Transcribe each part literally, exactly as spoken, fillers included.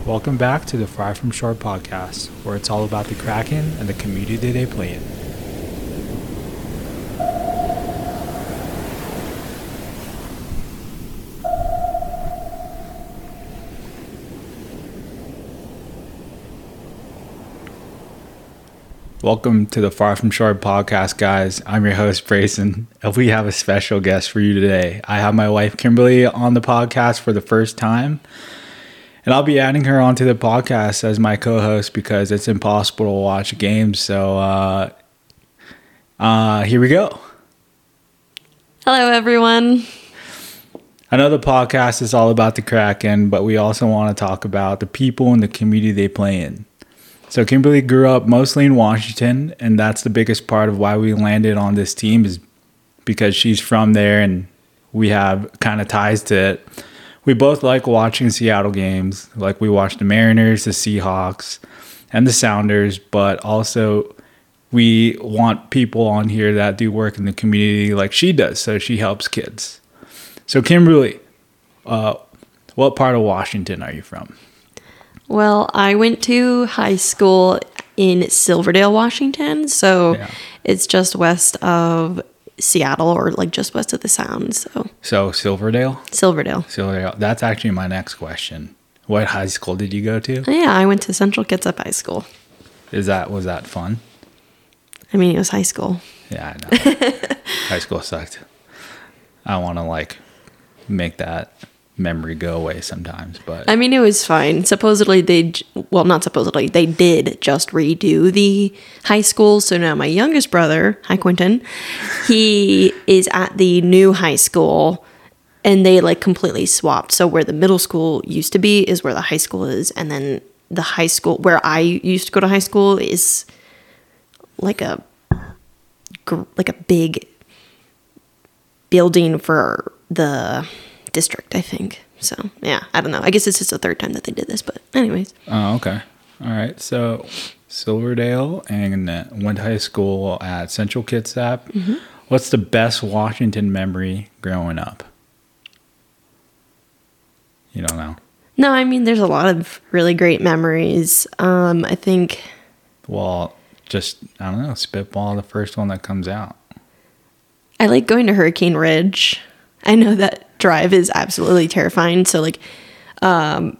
Welcome back to the Far From Shore podcast, where it's all about the Kraken and the community they play in. Welcome to the Far From Shore podcast, guys. I'm your host, Brayson, and we have a special guest for you today. I have my wife, Kimberly, on the podcast for the first time, and I'll be adding her onto the podcast as my co-host because it's impossible to watch games. So uh, uh, here we go. Hello, everyone. I know the podcast is all about the Kraken, but we also want to talk about the people and the community they play in. So Kimberly grew up mostly in Washington, and that's the biggest part of why we landed on this team is because she's from there and we have kind of ties to it. We both like watching Seattle games. Like we watch the Mariners, the Seahawks, and the Sounders, but also we want people on here that do work in the community like she does, so she helps kids. So Kimberly, uh, what part of Washington are you from? Well, I went to high school in Silverdale, Washington, so yeah. It's just west of Seattle, or like just west of the Sound. So, so Silverdale? Silverdale. Silverdale. That's actually my next question. What high school did you go to? Oh, yeah, I went to Central Kitsap High School. Is that was that fun? I mean, it was high school. Yeah, I know. High school sucked. I want to like make that memory go away sometimes, but I mean, it was fine. Supposedly they well not supposedly they did just redo the high school, so now my youngest brother, hi Quentin, he is at the new high school, and they like completely swapped. So where the middle school used to be is where the high school is, and then the high school where I used to go to high school is like a like a big building for the district, I think. So yeah, I don't know, I guess it's just the third time that they did this, but anyways. Oh, okay. All right, so Silverdale, and uh, went to high school at Central Kitsap. Mm-hmm. What's the best Washington memory growing up? You don't know? No, I mean, there's a lot of really great memories. um I think well just I don't know, spitball the first one that comes out. I like going to Hurricane Ridge. I know that drive is absolutely terrifying. So like, um,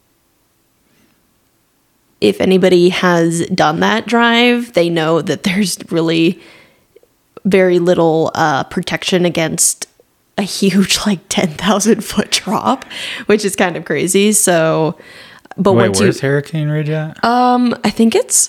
if anybody has done that drive, they know that there's really very little uh, protection against a huge like ten thousand foot drop, which is kind of crazy. So, but Wait, once where's you, Hurricane Ridge at? Um, I think it's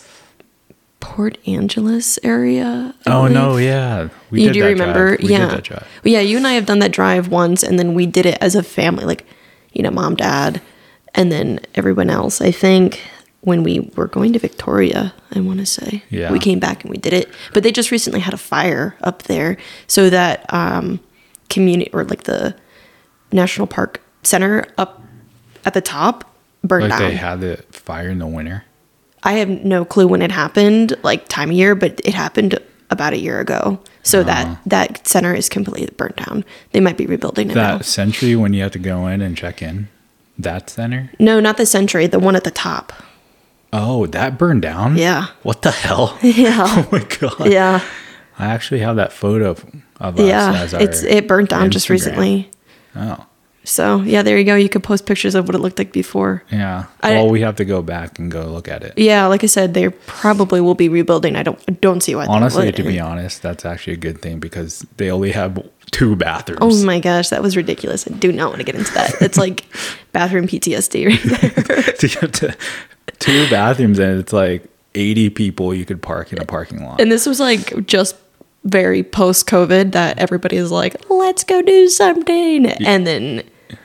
Port Angeles area. I oh believe. no, yeah, we you did do that remember? Drive. We yeah, did that drive. Well, yeah. You and I have done that drive once, and then we did it as a family, like you know, mom, dad, and then everyone else. I think when we were going to Victoria, I want to say, yeah, we came back and we did it. But they just recently had a fire up there, so that um, community or like the National Park Center up at the top burned like down. They had the fire in the winter. I have no clue when it happened, like time of year, but it happened about a year ago. So uh-huh. that that center is completely burnt down. They might be rebuilding it that now. Century, when you have to go in and check in, that center? No, not the Century, the one at the top. Oh, that burned down? Yeah. What the hell? Yeah. Oh my god. Yeah. I actually have that photo of, of us yeah, as our it's it burnt down Instagram. Just recently. Oh. So, yeah, there you go. You could post pictures of what it looked like before. Yeah. I, well, we have to go back and go look at it. Yeah, like I said, they probably will be rebuilding. I don't I don't see why. Honestly, to be honest, that's actually a good thing because they only have two bathrooms. Oh my gosh, that was ridiculous. I do not want to get into that. It's like bathroom P T S D right there. To get to two bathrooms and it's like eighty people you could park in a parking lot. And this was like just very post-COVID that everybody is like, let's go do something. Yeah. And then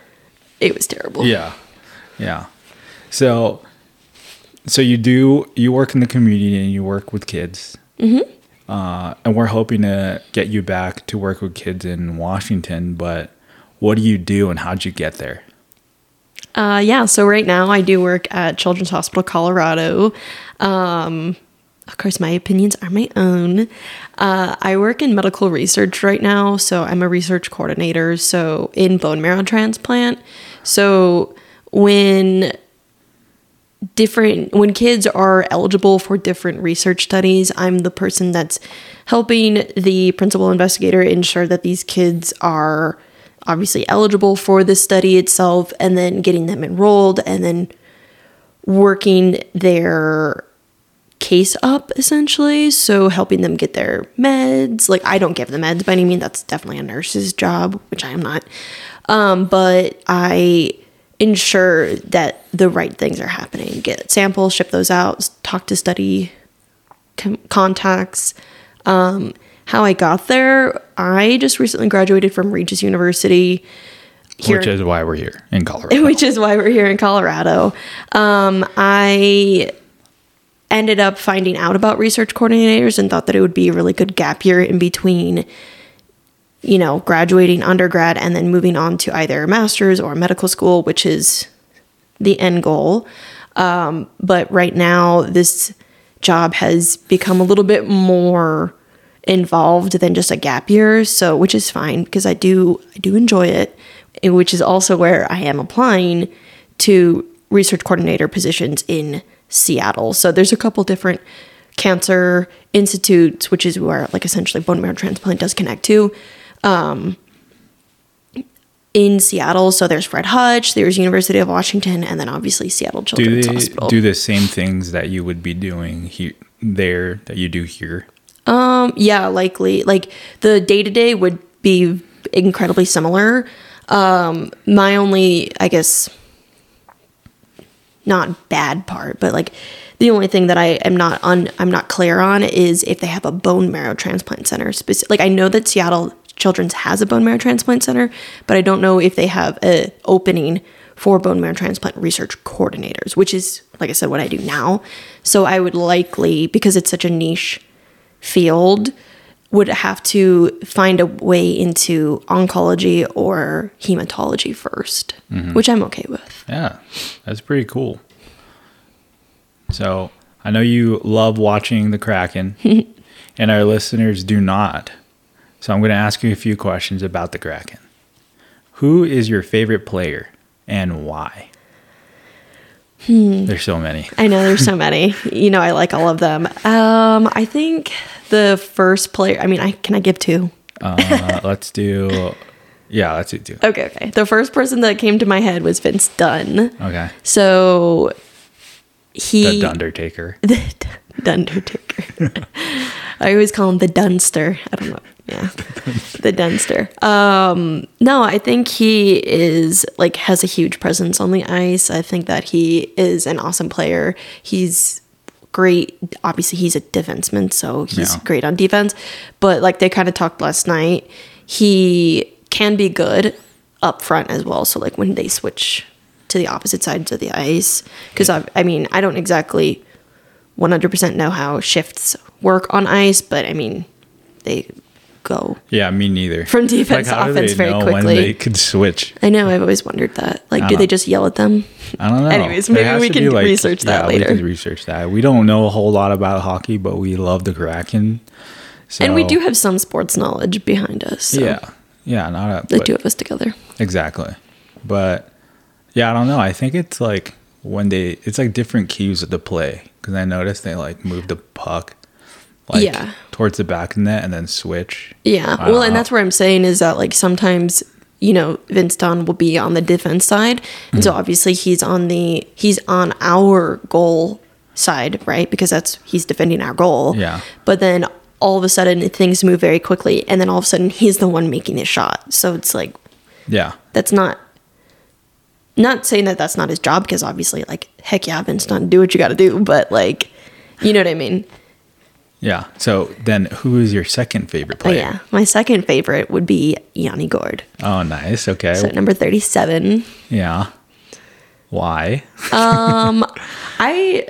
it was terrible. Yeah. Yeah. So, so you do, you work in the community and you work with kids. Mm-hmm. Uh, and we're hoping to get you back to work with kids in Washington, but what do you do and how'd you get there? Uh, yeah. So right now I do work at Children's Hospital Colorado. Um, Of course, my opinions are my own. Uh, I work in medical research right now, so I'm a research coordinator, so in bone marrow transplant. So when different, when kids are eligible for different research studies, I'm the person that's helping the principal investigator ensure that these kids are obviously eligible for the study itself, and then getting them enrolled, and then working their case up, essentially. So helping them get their meds. Like, I don't give the meds by any means. That's definitely a nurse's job, which I am not. Um, but I ensure that the right things are happening. Get samples, ship those out, talk to study com- contacts. Um, how I got there, I just recently graduated from Regis University. Here, which is why we're here in Colorado. Which is why we're here in Colorado. Um, I ended up finding out about research coordinators and thought that it would be a really good gap year in between, you know, graduating undergrad and then moving on to either a master's or medical school, which is the end goal. Um, but right now, this job has become a little bit more involved than just a gap year. So, which is fine because I do, I do enjoy it, which is also where I am applying to research coordinator positions in Seattle. So there's a couple different cancer institutes, which is where like essentially bone marrow transplant does connect to, um, in Seattle. So there's Fred Hutch, there's University of Washington, and then obviously Seattle Children's do they Hospital. Do the same things that you would be doing here, there, that you do here? Um, yeah, likely. Like the day to day would be incredibly similar. Um, my only, I guess, not bad part, but like the only thing that I am not on, I'm not clear on is if they have a bone marrow transplant center. Speci- like I know that Seattle Children's has a bone marrow transplant center, but I don't know if they have a opening for bone marrow transplant research coordinators, which is, like I said, what I do now. So I would likely, because it's such a niche field, would have to find a way into oncology or hematology first, mm-hmm. which I'm okay with. Yeah, that's pretty cool. So I know you love watching the Kraken, and our listeners do not. So I'm going to ask you a few questions about the Kraken. Who is your favorite player and why? Hmm. There's so many. I know there's so many. You know, I like all of them. Um, I think the first player, I mean, I can I give two? uh, let's do, yeah, let's do two. Okay, okay. The first person that came to my head was Vince Dunn. Okay. So he... The Dundertaker. The Dundertaker. I always call him the Dunster. I don't know. Yeah. The Dunster. Um, no, I think he is like has a huge presence on the ice. I think that he is an awesome player. He's great. Obviously, he's a defenseman, so he's yeah. great on defense. But like they kind of talked last night, he can be good up front as well. So like when they switch to the opposite sides of the ice, because I, I mean, I don't exactly one hundred percent know how shifts work on ice, but I mean, they go. Yeah, me neither. From defense like, to offense very quickly. When they could switch. I know. I've always wondered that. Like, do know. they just yell at them? I don't know. Anyways, maybe we can like, research that yeah, later. We can research that. We don't know a whole lot about hockey, but we love the Kraken. So, and we do have some sports knowledge behind us. So yeah. Yeah. Not a, the but, two of us together. Exactly. But yeah, I don't know. I think it's like when they, it's like different cues of the play. Because I noticed they like move the puck like yeah. towards the back of the net and then switch. Yeah. Well, and that's where I'm saying is that like sometimes, you know, Vince Dunn will be on the defense side. And mm-hmm. so obviously he's on the, he's on our goal side, right? Because that's, he's defending our goal. Yeah. But then all of a sudden things move very quickly. And then all of a sudden he's the one making the shot. So it's like, yeah, that's not, not saying that that's not his job, because obviously, like, heck yeah, Vince Dunn, do what you got to do. But, like, you know what I mean? Yeah. So then who is your second favorite player? Oh, yeah. My second favorite would be Yanni Gourde. Oh, nice. Okay. So number thirty-seven. Yeah. Why? um, I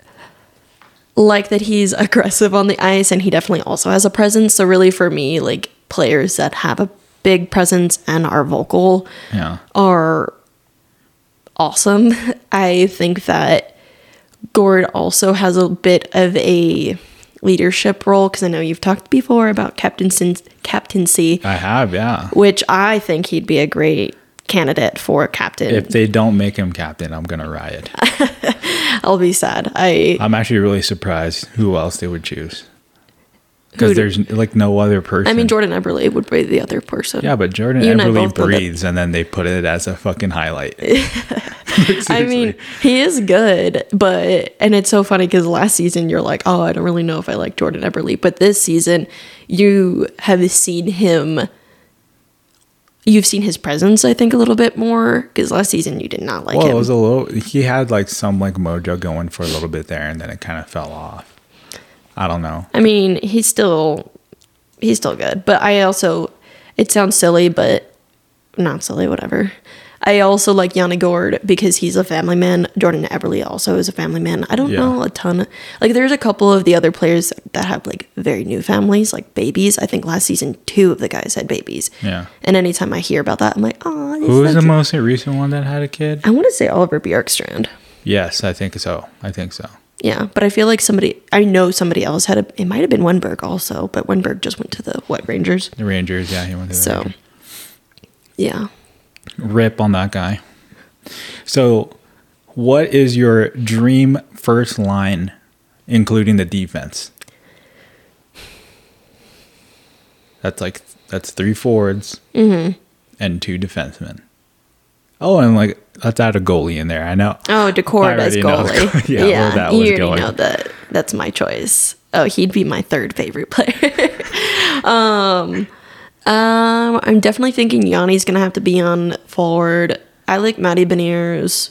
like that he's aggressive on the ice, and he definitely also has a presence. So really for me, like, players that have a big presence and are vocal yeah. are awesome. I think that Gourde also has a bit of a leadership role, because I know you've talked before about captaincy, captaincy. I have, yeah. Which I think he'd be a great candidate for captain. If they don't make him captain, I'm gonna riot. I'll be sad. I I'm actually really surprised who else they would choose. Because there's like no other person. I mean, Jordan Eberle would be the other person. Yeah, but Jordan You and I Eberle both know that- breathes, and then they put it as a fucking highlight. I mean, he is good, but and it's so funny because last season you're like, oh, I don't really know if I like Jordan Eberle, but this season you have seen him. You've seen his presence, I think, a little bit more because last season you did not like well, him. it was a little. He had like some like mojo going for a little bit there, and then it kind of fell off. I don't know. I mean, he's still he's still good, but I also it sounds silly, but not silly, whatever. I also like Yanni Gord because he's a family man. Jordan Eberle also is a family man. I don't Yeah. know a ton. Of, like, there's a couple of the other players that have like very new families, like babies. I think last season two of the guys had babies. Yeah. And anytime I hear about that, I'm like, oh, Who was the most recent one that had a kid? I want to say Oliver Bjorkstrand. Yes, I think so. I think so. Yeah, but I feel like somebody, I know somebody else had a, it might have been Wenberg also, but Wenberg just went to the, what, Rangers? The Rangers, yeah, he went to the So, Rangers. yeah. Rip on that guy. So, what is your dream first line, including the defense? That's like, that's three forwards Mm-hmm. and two defensemen. Oh, and like, let's add a goalie in there. I know. Oh, Decord I as already know goalie. yeah, yeah, where that you was already going. know that. That's my choice. Oh, he'd be my third favorite player. um, um, I'm definitely thinking Yanni's gonna have to be on forward. I like Matty Beniers.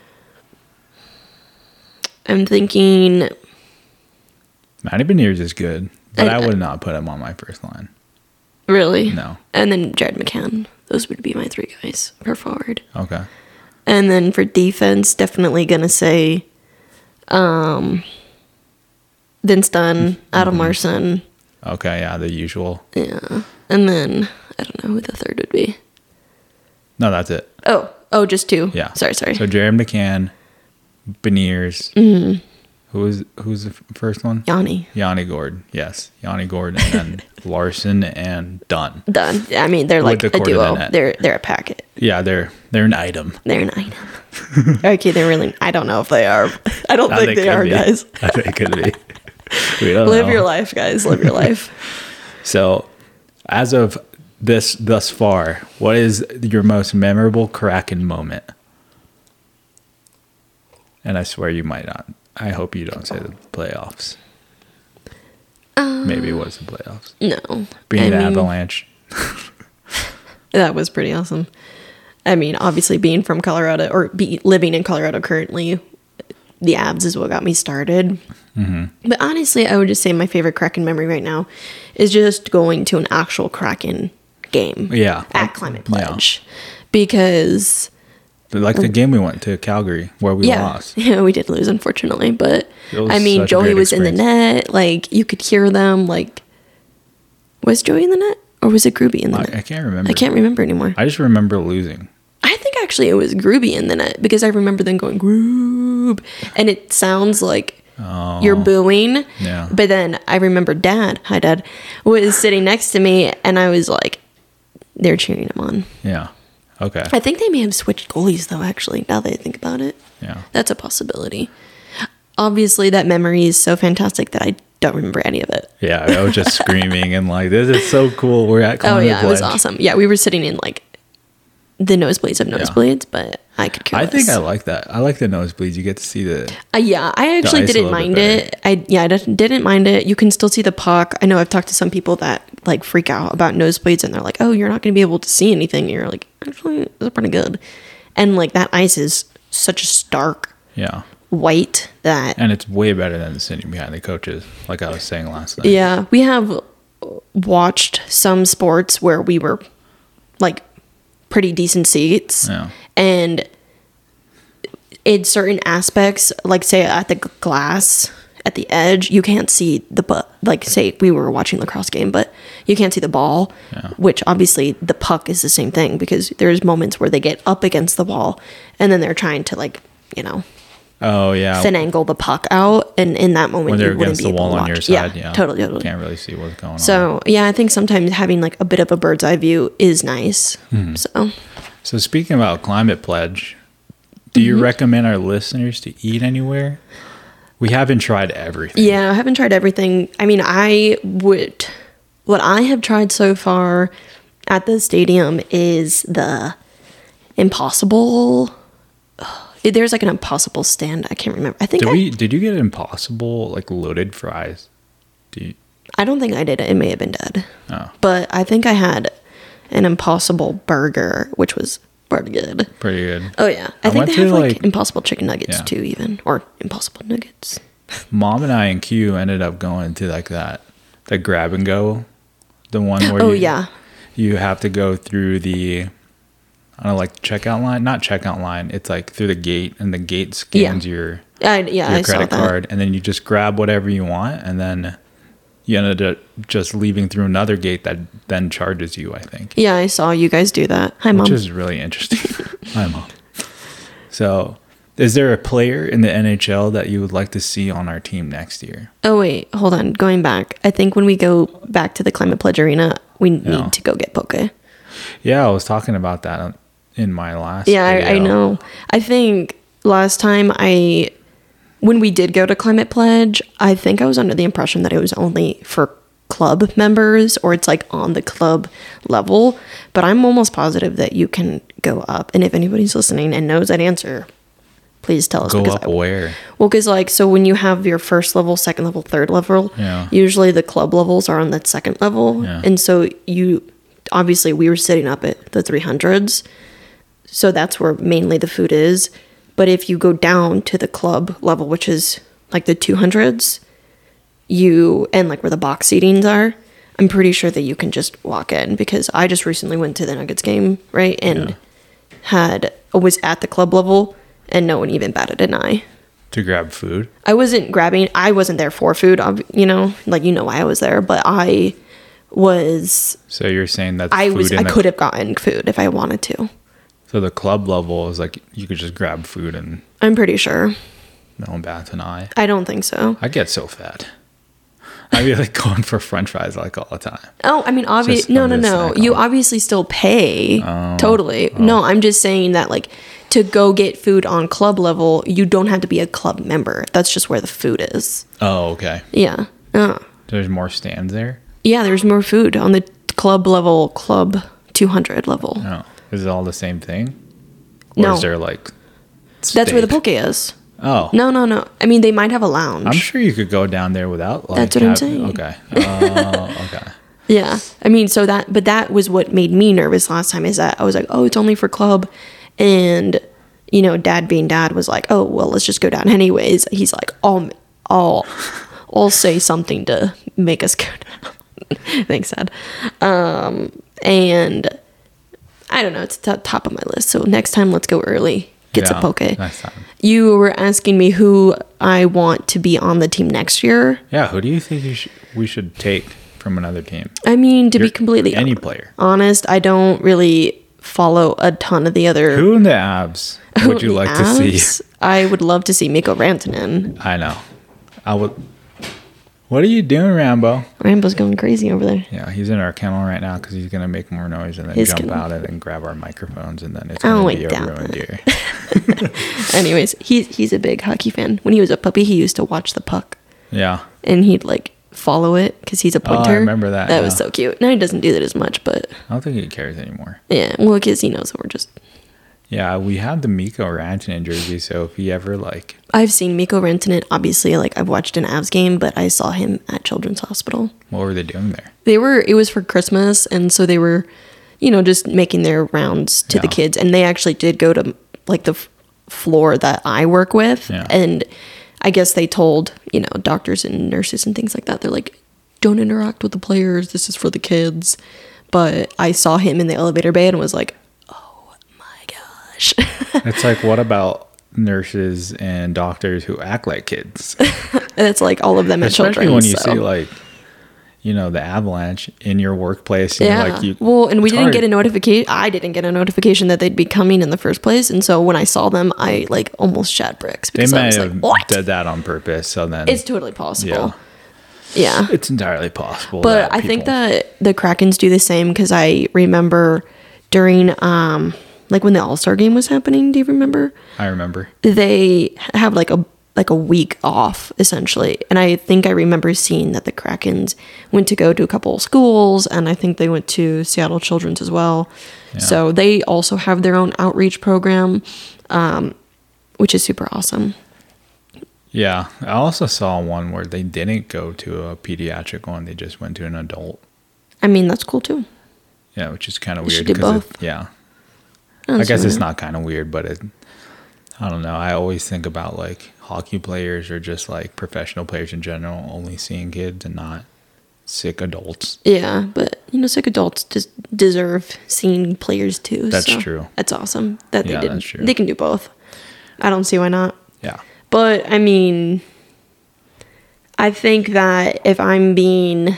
I'm thinking. Matty Beniers is good, but I, I- would not put him on my first line. Really? No. And then Jared McCann. Those would be my three guys for forward. Okay. And then for defense, definitely gonna say um Vince Dunn, Adam Larson. Okay, yeah, the usual. Yeah. And then I don't know who the third would be. No, that's it. Oh, oh, just two. Yeah. Sorry, sorry. So Jared McCann, Beniers. Mm-hmm. Who was who's the f- first one? Yanni. Yanni Gord. Yes, Yanni Gord, and then Larson and Dunn. Done. I mean, they're With like the a quarter duo. net. They're they're a packet. Yeah, they're they're an item. They're an item. Okay, they're really. I don't know if they are. I don't Uh, think they, could are, be. guys. I think it could be. We don't Live know. your life, guys. Live your life. So, as of this thus far, what is your most memorable Kraken moment? And I swear you might not. I hope you don't say the playoffs. Uh, Maybe it was the playoffs. No. Being I the mean, Avalanche. That was pretty awesome. I mean, obviously being from Colorado or be, living in Colorado currently, the Abs is what got me started. Mm-hmm. But honestly, I would just say my favorite Kraken memory right now is just going to an actual Kraken game. Yeah. At Climate Yeah. Pledge. Because, Like the game we went to Calgary where we yeah, lost. yeah, we did lose, unfortunately. But, It was I mean, such a Joey great was in the experience. net. Like, you could hear them. Like, was Joey in the net? Or was it Gruby in the I, net? I can't remember. I can't remember anymore. I just remember losing. I think actually it was Gruby in the net because I remember them going Groob, and it sounds like Oh, you're booing. Yeah. But then I remember Dad, hi Dad, was sitting next to me, and I was like, they're cheering him on. Yeah. Okay. I think they may have switched goalies though. Actually, now that I think about it, Yeah. that's a possibility. Obviously, that memory is so fantastic that I don't remember any of it. Yeah. I was just screaming and like, this is so cool. We're at Oh Climate yeah, it was Pledge. awesome. Yeah, we were sitting in like the nosebleeds of nosebleeds, but I could care I think I less. like that. I like the nosebleeds. You get to see the. Uh, yeah, I actually ice a didn't little mind bit it. I yeah, I didn't didn't mind it. You can still see the puck. I know I've talked to some people that like freak out about nosebleeds, and they're like, "Oh, you're not going to be able to see anything." And you're like, "Actually, it's pretty good." And like that ice is such a stark Yeah. white that And it's way better than sitting behind the coaches, like I was saying last night. yeah, we have watched some sports where we were like pretty decent seats, Yeah. and in certain aspects, like say at the g- glass at the edge, you can't see the bu- like say we were watching a lacrosse game, but you can't see the ball, Yeah. which obviously the puck is the same thing because there's moments where they get up against the wall and then they're trying to like you know Oh, yeah. finagle the puck out, and in that moment When they're you wouldn't against be the able wall to on your watch. side. Yeah, Yeah. totally, totally. Can't really see what's going on. So yeah, I think sometimes having like a bit of a bird's eye view is nice. Hmm. So So speaking about Climate Pledge, do you mm-hmm. recommend our listeners to eat anywhere? We haven't tried everything. Yeah, I haven't tried everything. I mean, I would... What I have tried so far at the stadium is the Impossible... There's like an Impossible stand. I can't remember. I think did I, we did you get Impossible like loaded fries? Do you, I don't think I did. It may have been dead. Oh. But I think I had an Impossible burger, which was pretty good. Pretty good. Oh yeah, I, I think they have like, like Impossible chicken nuggets yeah. too, even or Impossible nuggets. Mom and I and Q ended up going to like that, the grab and go, the one where oh you, yeah, you have to go through the. I don't know, like checkout line, not checkout line. It's like through the gate, and the gate scans yeah. your I, yeah, your I credit saw card, that. and then you just grab whatever you want, and then you ended up just leaving through another gate that then charges you. I think. Yeah, I saw you guys do that. Hi, Mom. Which is really interesting. Hi, Mom. So, is there a player in the N H L that you would like to see on our team next year? Oh wait, hold on. Going back, I think when we go back to the Climate Pledge Arena, we need yeah. to go get poke. Yeah, I was talking about that in my last yeah I, I know I think last time I when we did go to Climate Pledge, I think I was under the impression that it was only for club members, or it's like on the club level, but I'm almost positive that you can go up. And if anybody's listening and knows that answer, please tell us. Go up I, where? Well, because like, so when you have your first level, second level, third level, yeah. usually the club levels are on that second level. Yeah. And so you, obviously we were sitting up at the three hundreds. So that's where mainly the food is. But if you go down to the club level, which is like the two hundreds, you, and like where the box seatings are, I'm pretty sure that you can just walk in, because I just recently went to the Nuggets game, right? And yeah. had, was at the club level, and no one even batted an eye. To grab food? I wasn't grabbing, I wasn't there for food, you know, like, you know why I was there, but I was. So you're saying that I food was, in I the, could have gotten food if I wanted to. So the club level is like, you could just grab food and. I'm pretty sure. No one bats an eye. I don't think so. I get so fat. I'd be like going for French fries like all the time. Oh, I mean, obviously, no, no, no. You obviously still pay. Oh, totally. Oh. No, I'm just saying that, like, to go get food on club level, you don't have to be a club member. That's just where the food is. Oh, okay. Yeah. Uh. There's more stands there? Yeah, there's more food on the club level, club two hundred level. Oh. Is it all the same thing? Or no. is there, like, steak? That's where the poke is. Oh. No, no, no. I mean, they might have a lounge. I'm sure you could go down there without, like... That's what have, I'm saying. Okay. Oh, okay. Yeah. I mean, so that... But that was what made me nervous last time, is that I was like, oh, it's only for club. And, you know, Dad being Dad was like, oh, well, let's just go down anyways. He's like, I'll... I'll, I'll say something to make us go down. Thanks, Dad. Um, and... I don't know. It's t- top of my list. So next time, let's go early. Get yeah, some poke. Next time. You were asking me who I want to be on the team next year. Yeah, who do you think you sh- we should take from another team? I mean, to You're, be completely any player honest, I don't really follow a ton of the other. Who in the abs would you like abs? to see? I would love to see Mikko Rantanen. I know. I would. What are you doing, Rambo? Rambo's going crazy over there. Yeah, he's in our kennel right now because he's going to make more noise and then His jump kennel. out and then grab our microphones, and then it's going to be a ruined year. Anyways, he's, he's a big hockey fan. When he was a puppy, he used to watch the puck. Yeah. And he'd like follow it because he's a punter. Oh, I remember that. That yeah. was so cute. Now he doesn't do that as much, but... I don't think he cares anymore. Yeah, well, because he knows that we're just... Yeah, we have the Mikko Rantanen jersey, so if he ever, like... I've seen Mikko Rantanen, obviously, like, I've watched an Avs game, but I saw him at Children's Hospital. What were they doing there? They were, it was for Christmas, and so they were, you know, just making their rounds to yeah. the kids, and they actually did go to, like, the f- floor that I work with, yeah. and I guess they told, you know, doctors and nurses and things like that, they're like, don't interact with the players, this is for the kids, but I saw him in the elevator bay and was like, it's like, what about nurses and doctors who act like kids? And it's like all of them at Children's. Especially when you so. see, like, you know, the avalanche in your workplace. And yeah. You're like, you, well, and we didn't hard. get a notification. I didn't get a notification that they'd be coming in the first place. And so when I saw them, I, like, almost shat bricks. They may have like, what? did that on purpose. So then... It's totally possible. Yeah. Yeah. It's entirely possible. But I people... think that the Krakens do the same, because I remember during... um. like when the All-Star game was happening, do you remember? I remember. They have like a like a week off essentially, and I think I remember seeing that the Krakens went to go to a couple of schools, and I think they went to Seattle Children's as well. Yeah. So they also have their own outreach program, um, which is super awesome. Yeah, I also saw one where they didn't go to a pediatric one; they just went to an adult. I mean, that's cool too. Yeah, which is kind of They weird. should do 'cause both. It, yeah, That's I guess it's weird. not kind of weird, but it. I don't know. I always think about like hockey players or just like professional players in general, only seeing kids and not sick adults. Yeah, but you know, sick adults just deserve seeing players too. That's so true. That's awesome that they Yeah, did. that's true. They can do both. I don't see why not. Yeah. But I mean, I think that if I'm being,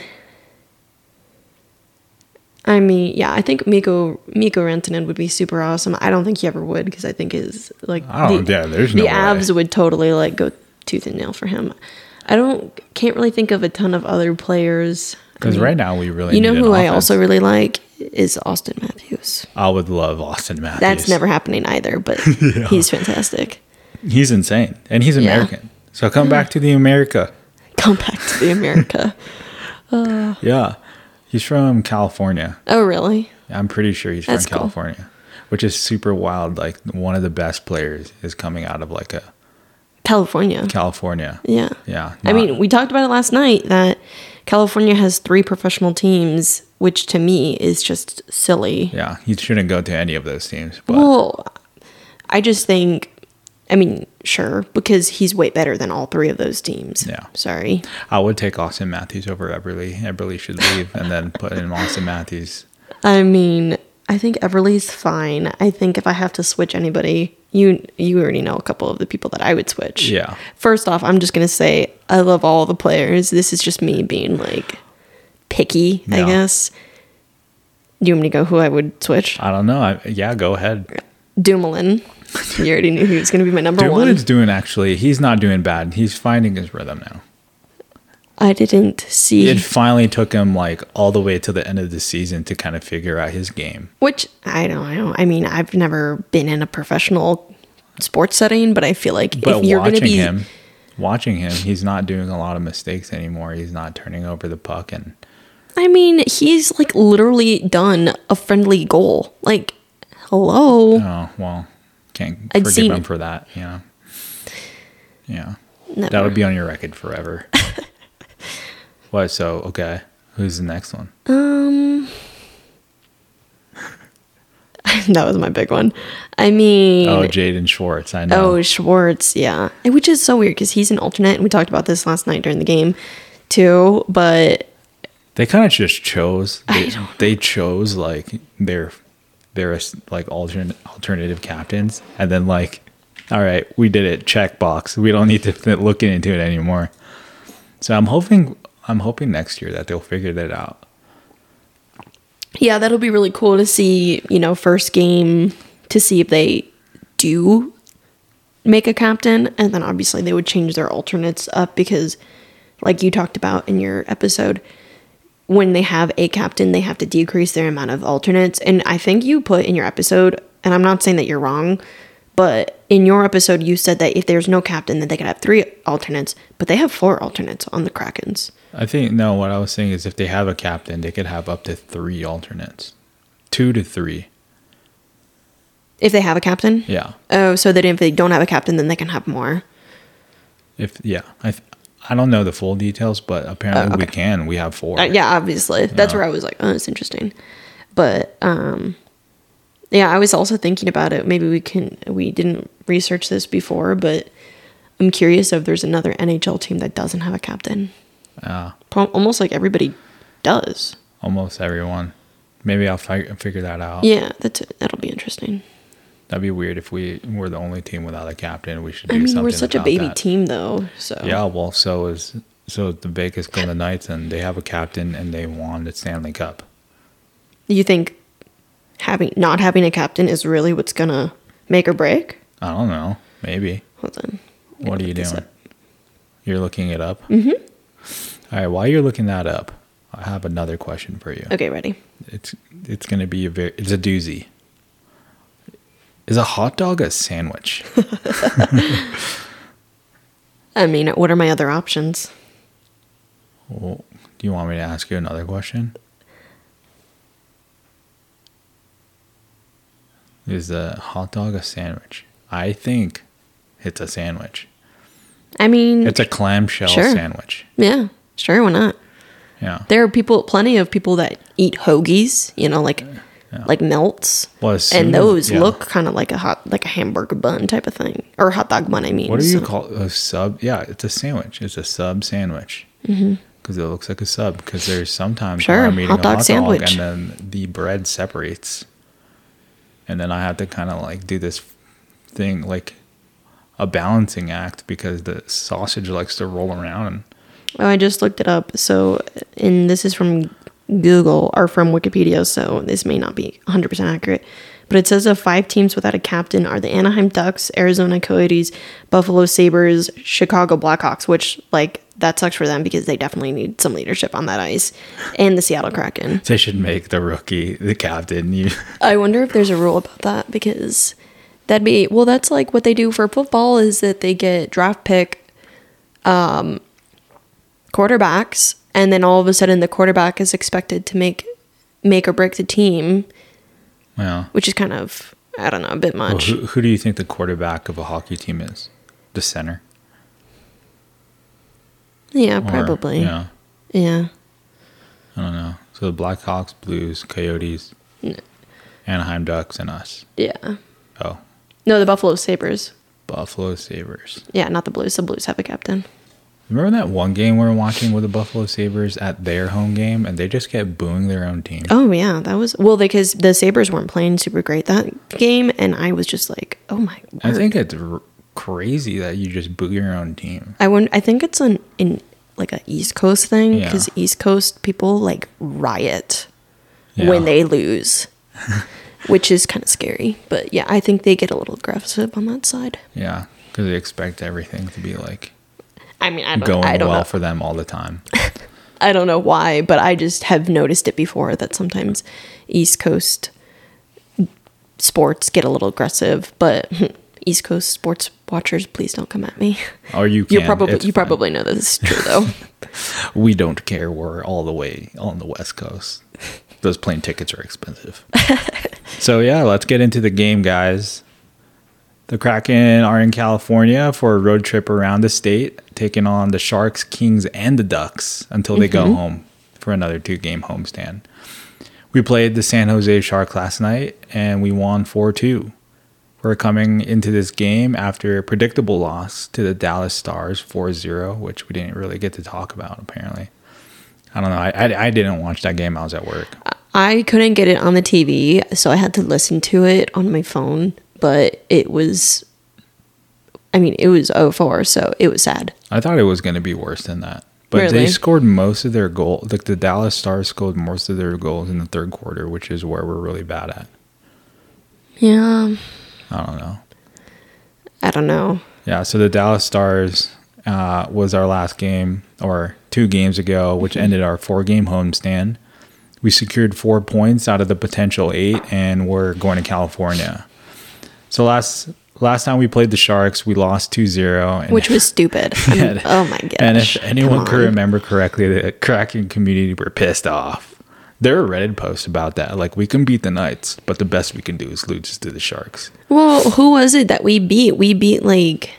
I mean, yeah, I think Mikko Mikko Rantanen would be super awesome. I don't think he ever would because I think his like I don't- yeah, there's the no way. abs would totally like go tooth and nail for him. I don't can't really think of a ton of other players. I Because mean, right now we really you know need an who I offense. also really like is Austin Matthews. I would love Austin Matthews. That's never happening either, but he's fantastic. He's insane, and he's Yeah. American. So come back to the America. Come back to the America. Yeah, he's from California. Oh, really? I'm pretty sure he's That's from cool. California, which is super wild. Like one of the best players is coming out of like a California. California. Yeah. Yeah. I not- mean, we talked about it last night that California has three professional teams, which to me is just silly. yeah, he shouldn't go to any of those teams. But Well, I just think, I mean, sure, because he's way better than all three of those teams. Yeah. Sorry. I would take Austin Matthews over Eberle. Eberle should leave and then put in Austin Matthews. I mean, I think Everly's fine. I think if I have to switch anybody, you you already know a couple of the people that I would switch. Yeah. First off, I'm just going to say I love all the players. This is just me being like picky, I Yeah. guess. Do you want me to go who I would switch? I don't know. I, yeah, go ahead. Dumoulin. You already knew he was going to be my number one. Dumoulin's doing actually. He's not doing bad. He's finding his rhythm now. I didn't see, It finally took him like all the way to the end of the season to kind of figure out his game. which I don't know. I mean, I've never been in a professional sports setting, but I feel like But if you're going to watching be him, watching him, he's not doing a lot of mistakes anymore. He's not turning over the puck, and I mean, he's like literally done a friendly goal. Like, hello. oh well, can't I'd forgive seen him it. for that. Yeah, yeah, Never. that would be on your record forever. What? So okay, who's the next one? Um, that was my big one. I mean, Oh, Jaden Schwartz. I know. oh, Schwartz, yeah. And which is so weird because he's an alternate, and we talked about this last night during the game too. But They kind of just chose. I They, don't- they chose like their their like alternate alternative captains, and then like, all right, we did it. Check box. We don't need to th- look into it anymore. So I'm hoping I'm hoping next year that they'll figure that out. yeah, that'll be really cool to see. You know, first game to see if they do make a captain, and then obviously they would change their alternates up because, like you talked about in your episode, when they have a captain, they have to decrease their amount of alternates. And I think you put in your episode, and I'm not saying that you're wrong, but in your episode, you said that if there's no captain, then they could have three alternates, but they have four alternates on the Krakens. I think no. What I was saying is if they have a captain, they could have up to three alternates, two to three. If they have a captain? Yeah. Oh, so that if they don't have a captain, then they can have more. If yeah, I th- I don't know the full details, but apparently Oh, we okay. can. We have four. Uh, yeah, obviously. That's Yeah. where I was like, oh, it's interesting. But um yeah, I was also thinking about it. Maybe we can we didn't research this before, but I'm curious if there's another N H L team that doesn't have a captain. Uh, Pro- Almost like everybody does. almost everyone. Maybe I'll fi- figure that out. Yeah, that's that'll be interesting. That'd be weird if we were the only team without a captain. We should do I mean, something we're such a about baby that. team though, so Yeah, well, so is so is the Vegas Golden Knights, and they have a captain, and they won the Stanley Cup. You think having not having a captain is really what's gonna make or break? I don't know. Maybe. Hold on. What are you look this doing? up. You're looking it up. Mm-hmm. All right. While you're looking that up, I have another question for you. Okay, ready. It's it's gonna be a very it's a doozy. Is a hot dog a sandwich? I mean, what are my other options? Well, do you want me to ask you another question? Is a hot dog a sandwich? I think it's a sandwich. I mean, It's a clamshell Sure. sandwich. yeah, sure, why not? Yeah. There are people, plenty of people that eat hoagies, you know, like like melts, Well, as soon and as- those yeah. look kind of like a hot, like a hamburger bun type of thing, or a hot dog bun. I mean, What do you so- call a sub? Yeah, it's a sandwich. It's a sub sandwich. Because it looks like a sub. Because there's sometimes Sure, where I'm eating hot a dog hot sandwich. dog and then the bread separates. And then I have to kind of like do this thing, like a balancing act, because the sausage likes to roll around. Oh, I just looked it up. So, and this is from Google or from Wikipedia, so this may not be one hundred percent accurate. But it says the five teams without a captain are the Anaheim Ducks, Arizona Coyotes, Buffalo Sabres, Chicago Blackhawks, which, like, that sucks for them because they definitely need some leadership on that ice, and the Seattle Kraken. They should make the rookie the captain. You, I wonder if there's a rule about that because that'd be, well, that's like what they do for football is that they get draft pick um, quarterbacks, and then all of a sudden the quarterback is expected to make make or break the team, well, which is kind of, I don't know, a bit well much. who, who do you think the quarterback of a hockey team is? The center? Yeah, Or- probably. Yeah. Yeah. I don't know. So the Blackhawks, Blues, Coyotes, Anaheim Ducks, and us. Yeah. Oh, No, the Buffalo Sabres. Buffalo Sabres. Yeah, not the Blues. The Blues have a captain. Remember that one game we were watching with the Buffalo Sabres at their home game, and they just kept booing their own team? Oh, yeah. That was, well, because the Sabres weren't playing super great that game, and I was just like, oh my I word. think it's r- crazy that you just boo your own team. I wonder, I think it's an in like a East Coast thing Yeah. because East Coast people like riot Yeah. when they lose, which is kind of scary. But yeah, I think they get a little aggressive on that side. Yeah, because they expect everything to be like I mean, I don't, going I don't well know. for them all the time. I don't know why, but I just have noticed it before that sometimes East Coast sports get a little aggressive. But East Coast sports watchers, please don't come at me. Or you You can. probably It's you fine. probably know this is true though. We don't care. We're all the way on the West Coast. Those plane tickets are expensive. So yeah, let's get into the game, guys. The Kraken are in California for a road trip around the state, taking on the Sharks, Kings, and the Ducks until they go home for another two-game homestand. We played the San Jose Sharks last night, and we won four two. We're coming into this game after a predictable loss to the Dallas Stars four zero, which we didn't really get to talk about, apparently. I don't know. I, I, I didn't watch that game. I was at work. I couldn't get it on the T V, so I had to listen to it on my phone. But it was, I mean, it was oh four, so it was sad. I thought it was going to be worse than that. But Really? they scored most of their goals. Like the Dallas Stars scored most of their goals in the third quarter, which is where we're really bad at. Yeah, I don't know. I don't know. Yeah, so the Dallas Stars uh, was our last game, or two games ago, which ended our four-game homestand. We secured four points out of the potential eight, and we're going to California. So last last time we played the Sharks, we lost two zero. And, Which was stupid. I mean, oh my gosh. and if anyone come could on. remember correctly, the Kraken community were pissed off. There are Reddit posts about that. Like, we can beat the Knights, but the best we can do is lose to the Sharks. Well, who was it that we beat? We beat like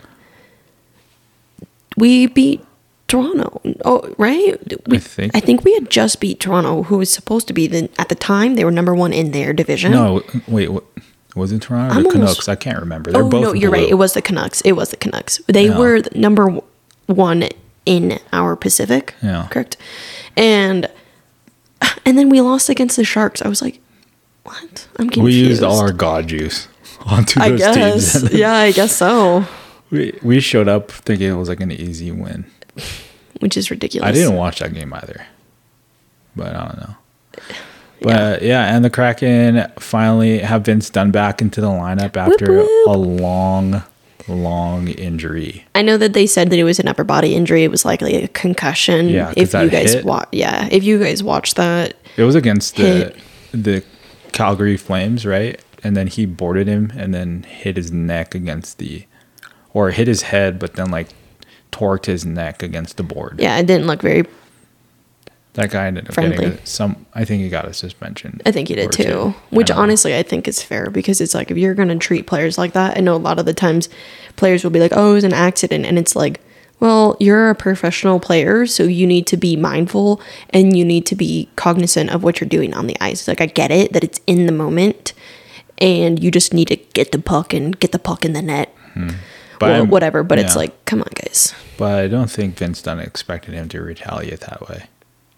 we beat Toronto. Oh, right? We, I think. I think we had just beat Toronto, who was supposed to be the at the time they were number one in their division. No, wait, what? Was it Toronto or I'm the almost- Canucks? I can't remember. They're Oh both no, you're blue. right. It was the Canucks. It was the Canucks. They Yeah. were the number one in our Pacific. Yeah. Correct. And and then we lost against the Sharks. I was like, what? I'm confused. We used all our God juice onto I those guess. teams. Yeah, I guess so. we we showed up thinking it was like an easy win. Which is ridiculous. I didn't watch that game either, but I don't know. But yeah, and the Kraken finally have Vince Dunn back into the lineup after whoop. a long, long injury. I know that they said that it was an upper body injury. It was likely a concussion. Yeah, 'cause if that you guys hit- watch, yeah, if you guys watch that, It was against the Hit. the Calgary Flames, right? and then he boarded him and then hit his neck against the, or hit his head, but then like torqued his neck against the board. Yeah, it didn't look very. That guy ended up friendly. getting a, some. I think he got a suspension. I think he did or too. two. Which I know. honestly, I think is fair because it's like if you're going to treat players like that, I know a lot of the times players will be like, "Oh, it was an accident," and it's like, well, you're a professional player, so you need to be mindful and you need to be cognizant of what you're doing on the ice. Like I get it that it's in the moment, and you just need to get the puck and get the puck in the net, hmm. but well, I'm- whatever. But it's yeah. like, come on, guys. But I don't think Vince Dunn expected him to retaliate that way.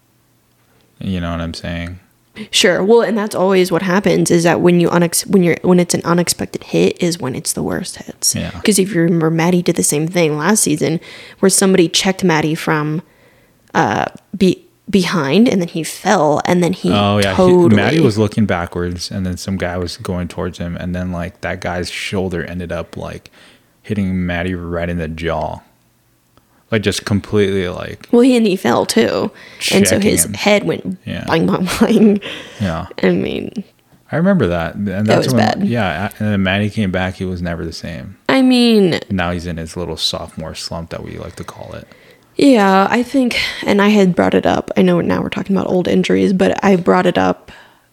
You know what I'm saying? Sure. Well, and that's always what happens is that when you unex- when you're when it's an unexpected hit is when it's the worst hits. Yeah. Because if you remember, Maddie did the same thing last season, where somebody checked Maddie from uh be behind, and then he fell, and then he Oh yeah, totally. he, Matty was looking backwards, and then some guy was going towards him, and then like that guy's shoulder ended up like hitting Matty right in the jaw, like just completely like. Well, he and he fell too, and so Checking his him. head went Yeah. bang bang bang. Yeah, I mean, I remember that, and that's was when, bad. Yeah, and then Matty came back. He was never the same. I mean, Now he's in his little sophomore slump that we like to call it. yeah, I think, and I had brought it up. I know now we're talking about old injuries, but I brought it up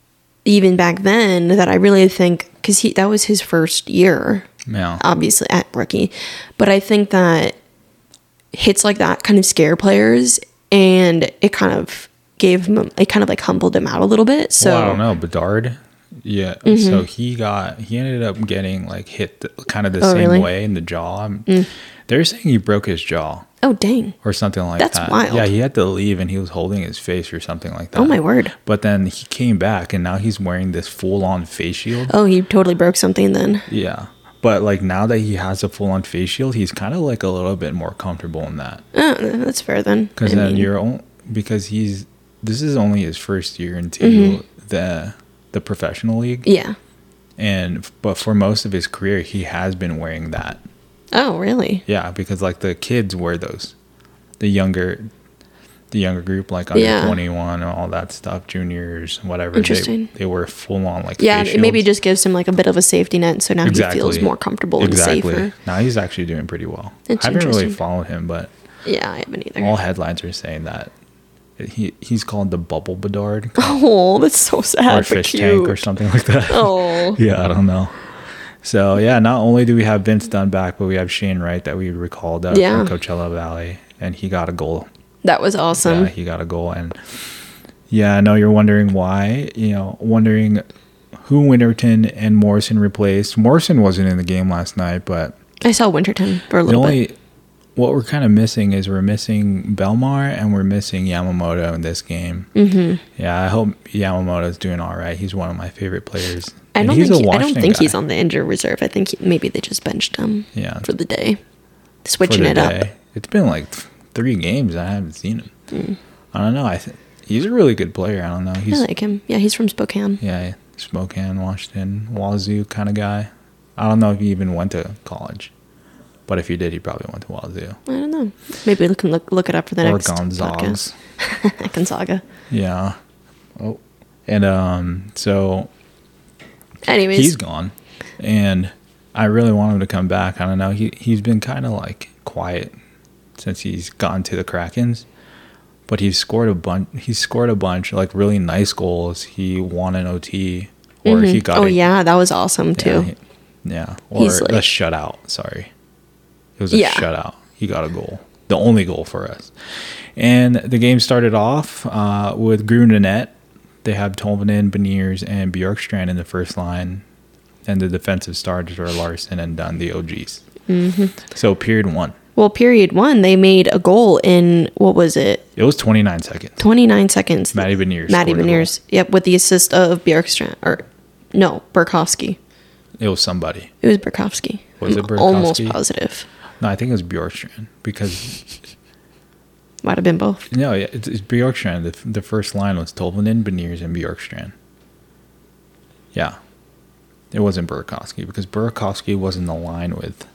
even back then that I really think because he that was his first year, Yeah, obviously at rookie, but I think that hits like that kind of scare players, and it kind of gave him, it kind of like humbled him out a little bit. So well, I don't know, Bedard. Yeah, Mm-hmm. so he got he ended up getting like hit the, kind of the Oh, same really? way in the jaw. Mm. They're saying he broke his jaw oh dang, or something like That's that. wild. Yeah, he had to leave and he was holding his face or something like that. oh my word, But then he came back and now he's wearing this full on face shield. oh he totally broke something then. Yeah. But like now that he has a full on face shield, he's kind of like a little bit more comfortable in that. Oh, that's fair then. Because I then mean, you're on, because he's this is only his first year into Mm-hmm. the the professional league. yeah. And but for most of his career, he has been wearing that. Oh really? Yeah, because like the kids wear those, the younger, the younger group like under Yeah. twenty-one and all that stuff, juniors, whatever. Interesting. They, they wear full on like Yeah, face it maybe shields. just gives him like a bit of a safety net, so now Exactly. he feels more comfortable exactly. and safer. Now he's actually doing pretty well. It's I haven't really interesting. followed him, but Yeah, I haven't either. all headlines are saying that he he's called the Bubble Bedard Oh, that's so sad or but Fish cute. Tank or something like that. Oh, Yeah, I don't know. So yeah, not only do we have Vince Dunn back, but we have Shane Wright that we recalled uh, Yeah. from Coachella Valley, and he got a goal. that was awesome. Yeah, he got a goal, and yeah, I know you're wondering why. You know, wondering who Winterton and Morrison replaced. Morrison wasn't in the game last night, but I saw Winterton for a the little only bit. what we're kind of missing is we're missing Belmar and we're missing Yamamoto in this game. Mm-hmm. Yeah, I hope Yamamoto's doing all right. He's one of my favorite players. I And don't he's think a he, I don't Washington think guy. he's on the injured reserve. I think he, maybe they just benched him Yeah, for the day, for switching the it up. day. It's been like th- three games. I haven't seen him. Mm. I don't know. I think he's a really good player. I don't know. He's I like him. Yeah, he's from Spokane. yeah, Spokane, Washington, Wazoo kind of guy. I don't know if he even went to college, but if he did, he probably went to Wazoo I don't know. Maybe we can look look it up for the or next Gonzagas. podcast. Gonzaga. Yeah. Oh, and um, so Anyways, he's gone, and I really want him to come back. I don't know. He he's been kind of like quiet since he's gotten to the Krakens, but he's scored a bunch. He's scored a bunch like really nice goals. He won an O T, or Mhm. he got. Oh a, yeah, that was awesome yeah, too. he- yeah, or He's a like- shutout. Sorry, it was a Yeah. shutout. He got a goal, the only goal for us, and the game started off uh, with Grun and net. They have Tolvanen, Beniers, and Bjorkstrand in the first line, and the defensive starters are Larson and Dunn, the O Gs. Mm-hmm. So period one, Well, period one, they made a goal in what was it? it was twenty-nine seconds. twenty-nine seconds. Matty Beniers. Matty scored a goal. Beniers. Yep, with the assist of Bjorkstrand or no, Burkowski. It was somebody. It was Burkowski. Was I'm it almost Burkowski? positive. No, I think it was Bjorkstrand because Might have been both. no, yeah, it's, it's Bjorkstrand. The, the first line was Tolvanen, Beniers, and Bjorkstrand. Yeah, it wasn't Burakovsky because Burakovsky was in the line with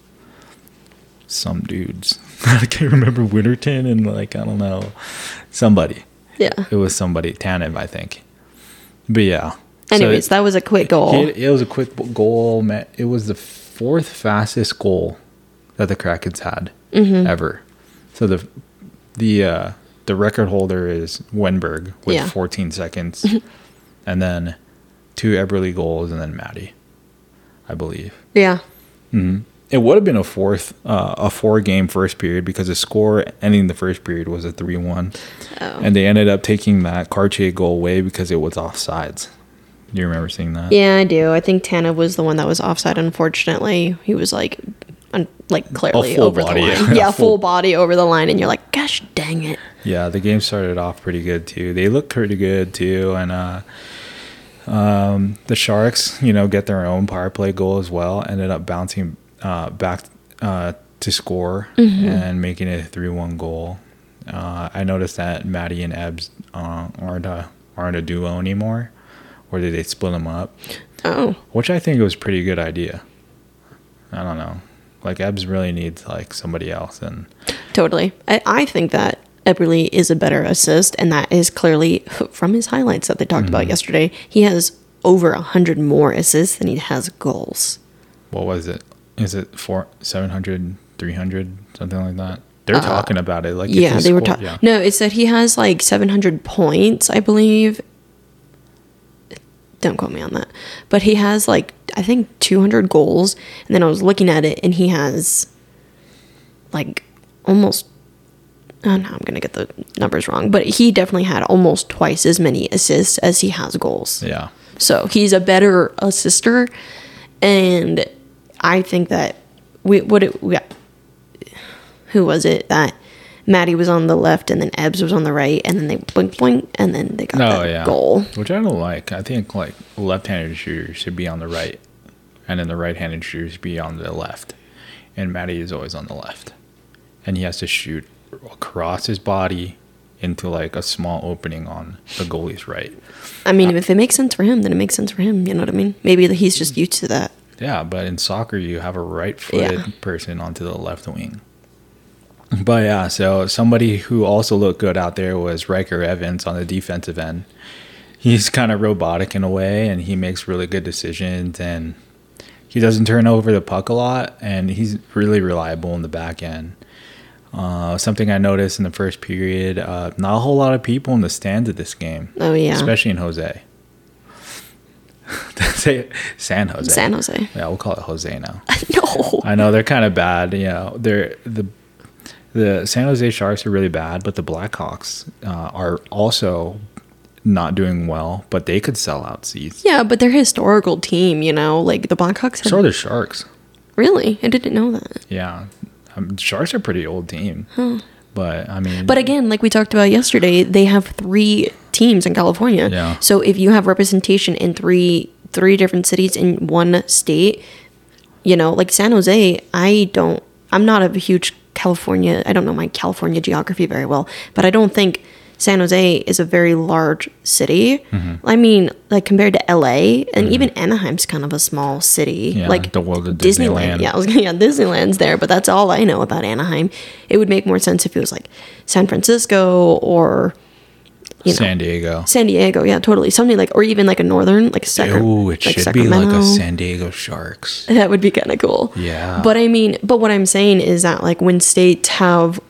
some dudes. I can't remember Winterton and like I don't know somebody. Yeah. It was somebody Tanev, I think. But yeah, Anyways, it- that was a quick goal. It, it was a quick goal. man. It was the fourth fastest goal that the Krakens had Mm-hmm. ever. So the the uh, the record holder is Wenberg with Yeah. fourteen seconds, and then two Eberle goals, and then Maddie, I believe. Yeah. It would have been a fourth, uh, a four game first period because the score ending the first period was a three one, Oh. and they ended up taking that Cartier goal away because it was offsides. Do you remember seeing that? Yeah, I do. I think Tana was the one that was offside. Unfortunately, he was like, un- like clearly full over body. the line. A Yeah, full- full body over the line, and you're like, gosh, dang it. Yeah, the game started off pretty good too. They looked pretty good too, and uh, um, the Sharks, you know, get their own power play goal as well. Ended up bouncing uh, back uh, to score and making it a three one goal. Uh, I noticed that Maddie and Ebbs uh, aren't a aren't a duo anymore, or did they split them up? Oh, Which I think was a pretty good idea. I don't know, like Ebbs really needs like somebody else, and totally. I, I think that Eberle is a better assist, and that is clearly from his highlights that they talked about yesterday. He has over a hundred more assists than he has goals. what was it? Is it four, seven hundred, three hundred, something like that? They're talking about it. Like, if Yeah, he they were scored- talking. yeah. No, it said he has like seven hundred points, I believe. Don't quote me on that. But he has like, I think two hundred goals. And then I was looking at it and he has like almost, oh no, I'm going to get the numbers wrong. But he definitely had almost twice as many assists as he has goals. Yeah. So he's a better assister. And I think that we, what it, we, who was it that Maddie was on the left and then Ebbs was on the right and then they blink blink and then they got No, that yeah. goal. Which I don't like. I think like left-handed shooters should be on the right, and then the right-handed shooters be on the left. And Matty is always on the left, and he has to shoot across his body into like a small opening on the goalie's right. I mean, if it makes sense for him, then it makes sense for him. You know what I mean? Maybe that he's just used to that. Yeah, but in soccer you have a right-footed Yeah. person onto the left wing. But yeah, so somebody who also looked good out there was Riker Evans on the defensive end. He's kind of robotic in a way, and he makes really good decisions, and he doesn't turn over the puck a lot, and he's really reliable in the back end. Uh, something I noticed in the first period, uh, not a whole lot of people in the stands at this game. Oh, yeah. Especially in Jose. Say it, San Jose. San Jose. Yeah, we'll call it Jose now. No. I know they're kind of bad. You know, they're the the San Jose Sharks are really bad, but the Blackhawks uh, are also not doing well. But they could sell out seats. Yeah, but they're a historical team, you know? Like the Blackhawks have. So are the Sharks. Really? I didn't know that. Yeah, um, Sharks are a pretty old team. But I mean, But again, like we talked about yesterday, they have three teams in California. Yeah. So if you have representation in three three different cities in one state, you know, like San Jose, I don't I'm not a huge California, I don't know my California geography very well, but I don't think San Jose is a very large city. Mm-hmm. I mean, like compared to L A, and even Anaheim's kind of a small city. Yeah, like the world of Disneyland. Disneyland. Yeah, I was gonna, yeah, Disneyland's there, but that's all I know about Anaheim. It would make more sense if it was like San Francisco or you know, San Diego. San Diego. Yeah, totally. Something like, or even like a northern, like Sacramento. Oh, it like should be like a Sacramento. San Diego Sharks. That would be kind of cool. Yeah. But I mean, but what I'm saying is that like when states have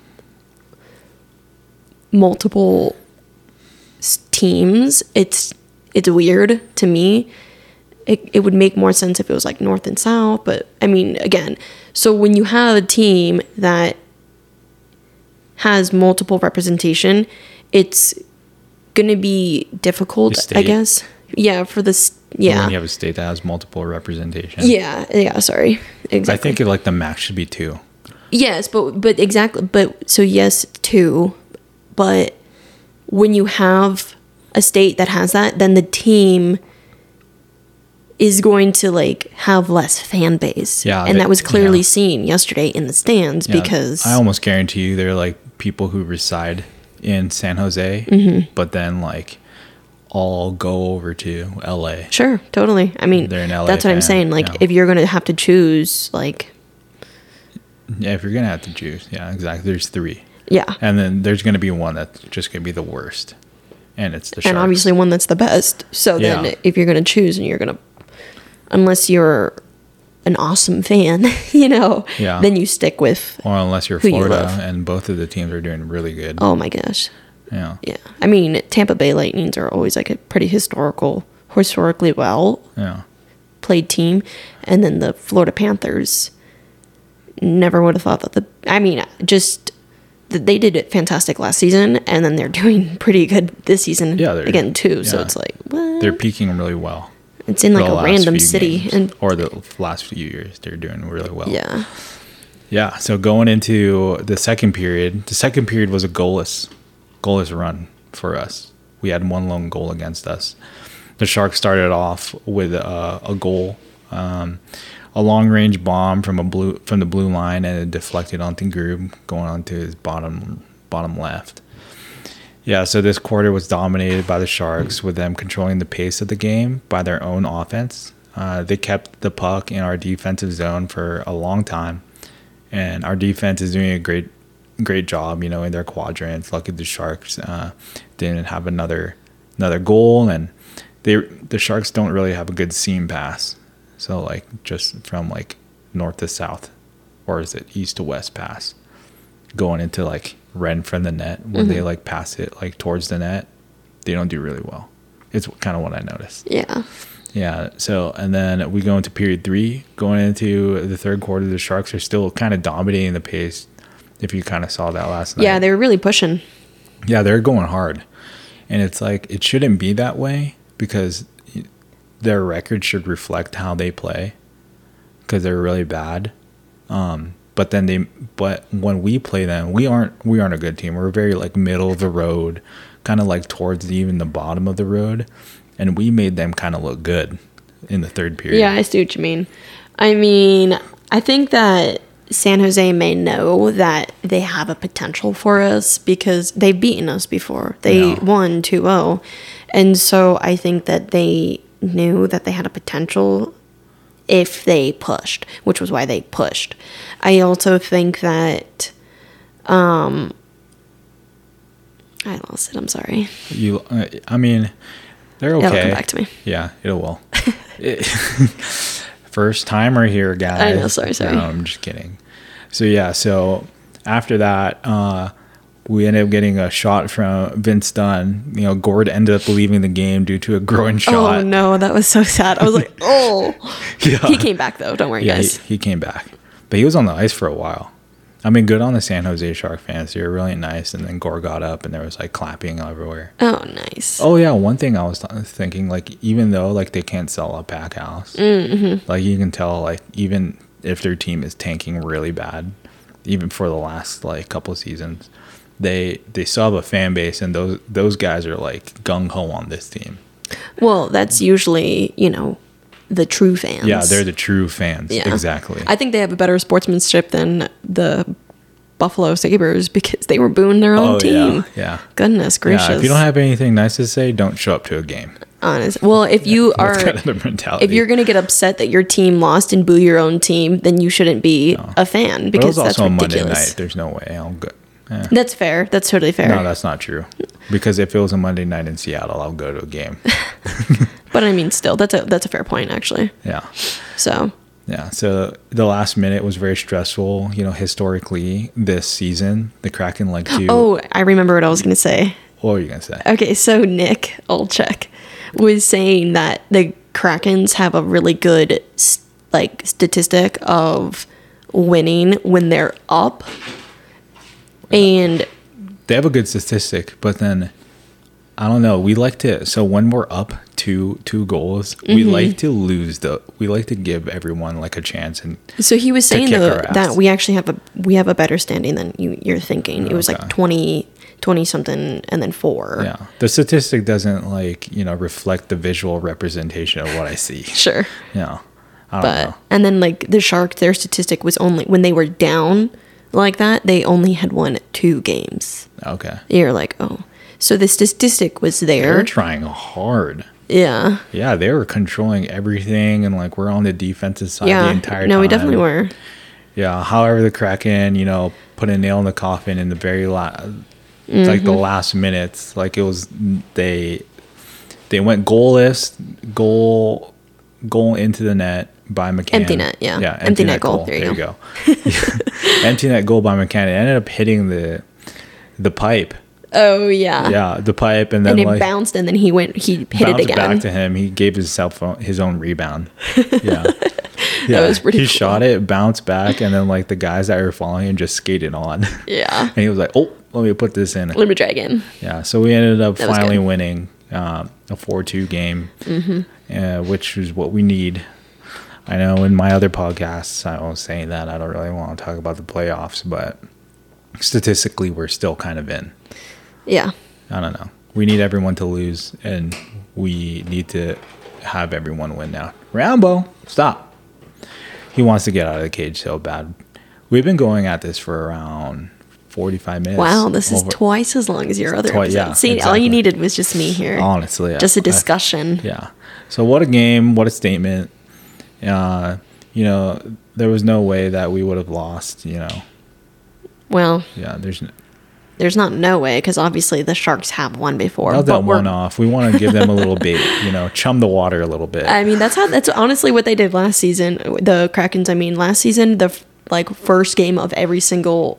multiple s- teams, it's it's weird to me. It it would make more sense if it was like north and south, but I mean, again, so when you have a team that has multiple representation, it's going to be difficult, The I state. guess. Yeah, for this When yeah. you have a state that has multiple representation. Yeah, yeah, sorry. Exactly. I think it, like the max should be two. Yes, but but exactly, but so yes, two, but when you have a state that has that, then the team is going to like have less fan base. Yeah, and they- that was clearly yeah. seen yesterday in the stands Yeah, because I almost guarantee you they're like people who reside in San Jose, Mm-hmm. but then like all go over to L A. sure, totally. I mean, They're an L A that's what I'm fan, saying. Like, yeah. if you're gonna have to choose, like, Yeah, if you're gonna have to choose, yeah, exactly. There's three, yeah, and then there's gonna be one that's just gonna be the worst, and it's the and Sharks. obviously one that's the best. So Yeah. then if you're going to choose and you're going to, unless you're an awesome fan, you know, Yeah. then you stick with, or unless you're who you Florida, love. and both of the teams are doing really good. oh my gosh. Yeah, Yeah. I mean, Tampa Bay Lightnings are always like a pretty historical, historically well yeah, played team. And then the Florida Panthers, never would have thought that the, I mean, just, that they did it fantastic last season, and then they're doing pretty good this season Yeah, they're- again too. So yeah. it's like, what? they're peaking really well. It's in like the a last random few city. games, And or the last few years, they're doing really well. yeah. Yeah, so going into the second period, the second period was a goalless, goalless run for us. We had one lone goal against us. The Sharks started off with a, a goal, um, a long-range bomb from a blue from the blue line, and it deflected onto Grube, going onto his bottom bottom left. Yeah, so this quarter was dominated by the Sharks, with them controlling the pace of the game by their own offense. Uh, they kept the puck in our defensive zone for a long time. And our defense is doing a great, great job, you know, in their quadrants. Lucky the Sharks uh, didn't have another, another goal, and they the Sharks don't really have a good seam pass. So like just from like north to south, or is it east to west pass, going into like right in front of the net when Mm-hmm. they like pass it like towards the net, they don't do really well. It's kind of what I noticed. Yeah. Yeah. So, and then we go into period three. Going into the third quarter, the Sharks are still kind of dominating the pace. If you kind of saw that last night. Yeah, they were really pushing. Yeah, they're going hard. And it's like, it shouldn't be that way, because their record should reflect how they play, because they're really bad. Um, but then they, but when we play them, we aren't, we aren't a good team. We're very like middle of the road, kind of like towards the, even the bottom of the road. And we made them kind of look good in the third period. Yeah, I see what you mean. I mean, I think that San Jose may know that they have a potential for us because they've beaten us before. They Yeah. won two oh. And so I think that they knew that they had a potential if they pushed, which was why they pushed. I also think that um I lost it. I'm sorry. You, uh, I mean, they're okay. It'll come back to me. Yeah, it will. It- First timer here, guys. I know, sorry, sorry. No, I'm just kidding. So yeah, so after that, uh, we ended up getting a shot from Vince Dunn. You know, Gord ended up leaving the game due to a groin shot. Oh no, that was so sad. I was like, oh. Yeah. He came back though. Don't worry, Yeah, he, guys. he came back, but he was on the ice for a while. I mean, good on the San Jose Shark fans. They were really nice, and then Gore got up, and there was like clapping everywhere. Oh, nice. Oh yeah, one thing I was th- thinking, like, even though like they can't sell a pack house, Mm-hmm. like you can tell, like even if their team is tanking really bad, even for the last like couple of seasons, they they still have a fan base, and those those guys are like gung ho on this team. Well, that's usually, you know, the true fans. Yeah, they're the true fans. Yeah. Exactly. I think they have a better sportsmanship than the Buffalo Sabres because they were booing their own oh team. yeah, yeah. Goodness gracious. Yeah, if you don't have anything nice to say, don't show up to a game. Honest. Well, if you are, That's kind of the mentality. if you're going to get upset that your team lost and boo your own team, then you shouldn't be a fan but it because was that's also a Monday ridiculous. night. There's no way I'll go. Eh. That's fair. That's totally fair. No, that's not true. Because if it was a Monday night in Seattle, I'll go to a game. But I mean, still, that's a that's a fair point, actually. Yeah. So Yeah. So the last minute was very stressful. You know, historically, this season, the Kraken like to. oh, I remember what I was going to say. What were you going to say? Okay, so Nick Olchek was saying that the Krakens have a really good s- like statistic of winning when they're up, and They have a good statistic, but then I don't know. We like to. So when we're up two two goals, we Mm-hmm. like to lose the. We like to give everyone like a chance, and so he was saying kick though our ass. that we actually have a we have a better standing than you you're thinking. It was Okay. like twenty, twenty something, and then four. yeah, the statistic doesn't like you know reflect the visual representation of what I see. Sure. Yeah, I don't But know. and then like the Sharks, their statistic was only when they were down like that, they only had won two games. Okay, You're like, oh, so the statistic was there. they're trying hard. Yeah, Yeah, they were controlling everything, and like we're on the defensive side the yeah. entire No, time. we definitely were. Yeah. However, the Kraken, you know, put a nail in the coffin in the very last, It's like the last minutes. Like it was they they went goalless, goal goal into the net by McCann. Empty net, yeah. Yeah, empty, empty net, net goal. goal. There you there go. you go. Empty net goal by McCann. It ended up hitting the the pipe. Oh yeah. Yeah, the pipe, and then And it like bounced, and then he went. He hit it bounced again. back to him. He gave himself his own rebound. Yeah, yeah. That was pretty He cool. shot it, bounced back, and then like the guys that were following him just skated on. Yeah. And he was like, "Oh, let me put this in." Let me try again. Yeah, so we ended up That was finally good. winning uh, a four two game, Mm-hmm. uh, which is what we need. I know in my other podcasts I was saying that I don't really want to talk about the playoffs, but statistically we're still kind of in. Yeah. I don't know. We need everyone to lose, and we need to have everyone win now. Rambo, stop. He wants to get out of the cage so bad. We've been going at this for around forty-five minutes. Wow, this is Over- twice as long as your other Twi- episode. yeah, See, all exactly. you needed was just me here. Honestly. Just a I- discussion. Yeah. So what a game, what a statement. Uh, you know, there was no way that we would have lost, you know. Well, Yeah, there's n- there's not no way, because obviously the Sharks have won before. not but that we're- one off. We want to give them a little bait, you know, chum the water a little bit. I mean, that's how. That's honestly what they did last season. The Krakens. I mean, last season, the f- like first game of every single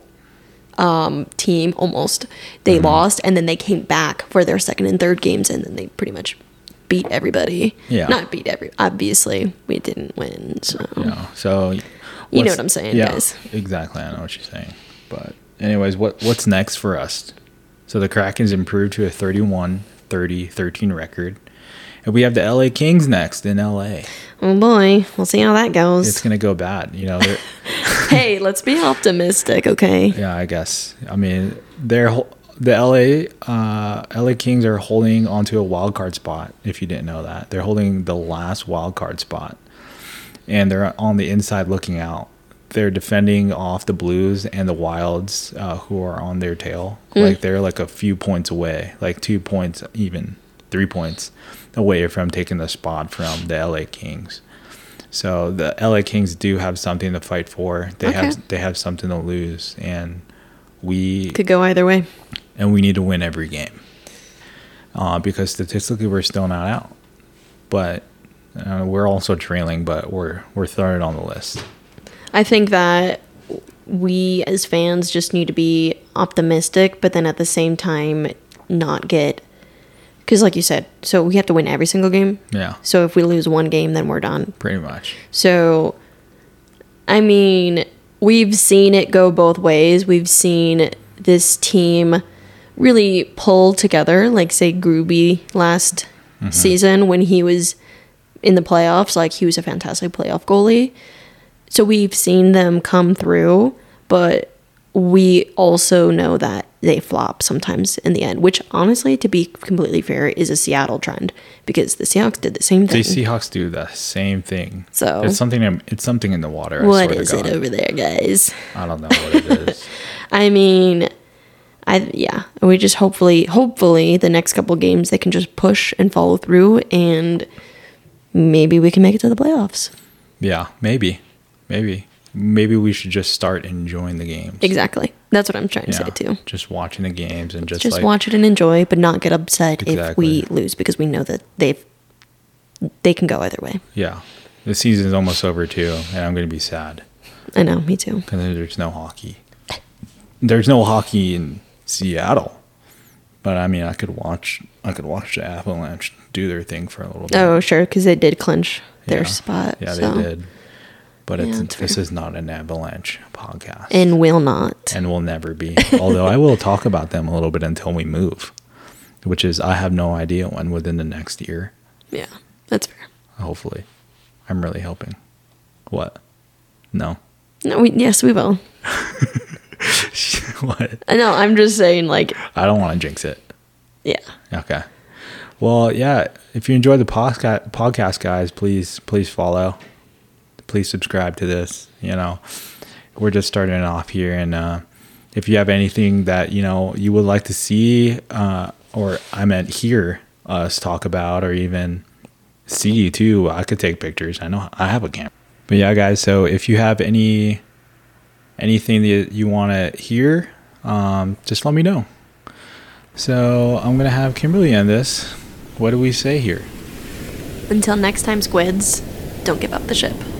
um, team almost they Mm-hmm. lost, and then they came back for their second and third games, and then they pretty much beat everybody. Yeah. Not beat every. Obviously, we didn't win. So You know, so You know what's- what I'm saying, yeah, guys. Exactly, I know what you're saying. But anyways, what what's next for us? So the Krakens improved to a thirty-one, thirty, thirteen record. And we have the L A Kings next in L A. oh boy, we'll see how that goes. It's going to go bad, you know. they're- Hey, let's be optimistic, okay? Yeah, I guess. I mean, they're hol- the L A uh, L A Kings are holding onto a wild card spot. If you didn't know that, they're holding the last wild card spot, and they're on the inside looking out. They're defending off the Blues and the Wilds, uh, who are on their tail. Like they're like a few points away, like two points, even three points away from taking the spot from the L A Kings. So the L A Kings do have something to fight for. They Okay. have they have something to lose, and we Could go either way. and we need to win every game uh, because statistically we're still not out. But uh, we're also trailing, but we're we're third on the list. I think that we as fans just need to be optimistic, but then at the same time not get, because like you said, so we have to win every single game. Yeah, So if we lose one game, then we're done. pretty much. So, I mean, we've seen it go both ways. We've seen this team really pull together, like say Gruby last season when he was in the playoffs. Like he was a fantastic playoff goalie. So we've seen them come through, but we also know that they flop sometimes in the end, which honestly, to be completely fair, is a Seattle trend because the Seahawks did the same The thing. Seahawks do the same thing. So- it's something. in- It's something in the water. I What swear to is it God. over there, guys? I don't know what it is. I mean, I yeah, we just hopefully, hopefully, the next couple games they can just push and follow through, and maybe we can make it to the playoffs. Yeah, maybe, maybe, maybe we should just start enjoying the games. Exactly, that's what I'm trying to Yeah, say too. just watching the games and just, Just like watch it and enjoy, but not get upset if we Exactly. lose because we know that they've they can go either way. yeah. The season's almost over too, and I'm gonna be sad I know, me too. because there's no hockey. There's no hockey in Seattle, but I mean, I could watch. I could watch the Avalanche do their thing for a little bit. Oh, sure, because they did clinch their Yeah. spot. Yeah, so. they did. But Yeah, it's that's this fair. is not an Avalanche podcast, And will not. and will never be. Although I will talk about them a little bit until we move, which is I have no idea when within the next year. Yeah, that's fair. Hopefully, I'm really hoping. What? No. No, we, yes, we will. What? I know. I'm just saying, like, I don't want to jinx it. yeah. Okay. Well, yeah. If you enjoyed the podcast, podcast, guys, please, please follow. Please subscribe to this. You know, we're just starting it off here, and uh, if you have anything that you know you would like to see, uh, or I meant hear us talk about, or even see you too, I could take pictures. I know I have a camera. But yeah, guys. So if you have any anything that you want to hear, um, just let me know. So I'm going to have Kimberly end this. What do we say here? Until next time, squids, don't give up the ship.